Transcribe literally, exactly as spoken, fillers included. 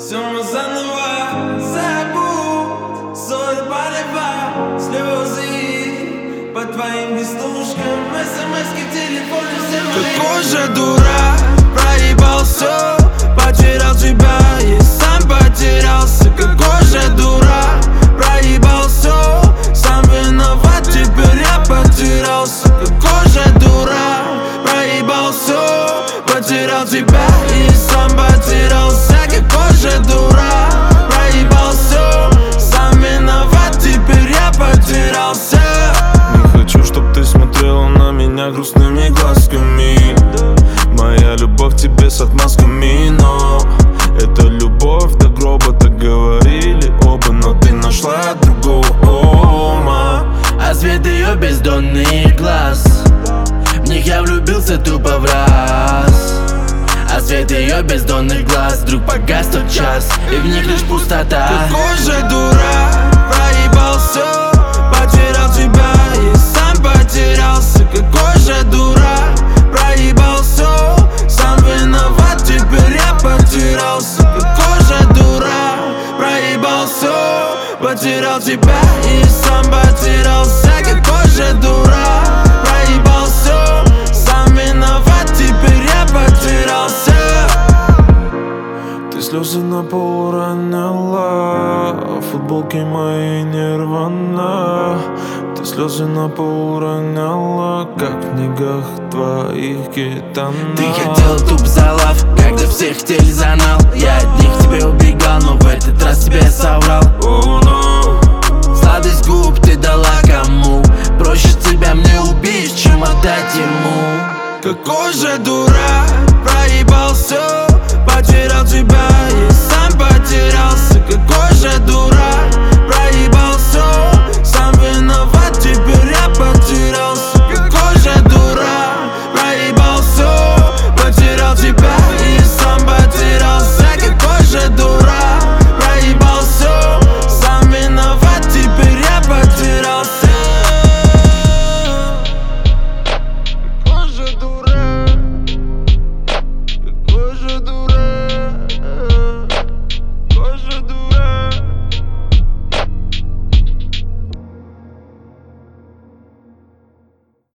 Все мы заново забудь. Соль полива, слезы по твоим веснушкам, смс-ки в телефоне все мои. Какой же дурак, проебал все, потерял тебя и сам потерялся. Какой же дурак, проебал все, сам виноват, теперь я потерялся. Какой же дурак, проебал все, потерял тебя и сам потерялся. Какой же дурак, проебал все, сам виноват, теперь я потерялся. Не хочу, чтоб ты смотрела на меня грустными глазками. Моя любовь тебе с отмазками, но это любовь до гроба, так говорили оба. Но ты нашла другого ума. А свет ее бездонных глаз, в них я влюбился тупо в раз. А свет ее бездонных глаз вдруг погас тот час, и в них лишь пустота. Какой же дурак, проебал все, потерял тебя и сам потерялся. Какой же дурак, проебал все, сам виноват, теперь я потерялся. Какой же дурак, проебал все, потерял тебя и сам потерялся. Какой же дурак, проебал все, сам виноват, теперь я потерялся. Ты слезы на пол уронила, футболки мои не рвана. Ты слезы на пол уронила, как в книгах твоих гитана. Ты хотела туп за лав, когда все хотели за нал. Я от них тебе убегал, но в этот раз тебе соврал. Oh, no. Сладость губ ты дала кому? Проще тебя мне убить, чем отдать ему. Какой же дурак, проебал все,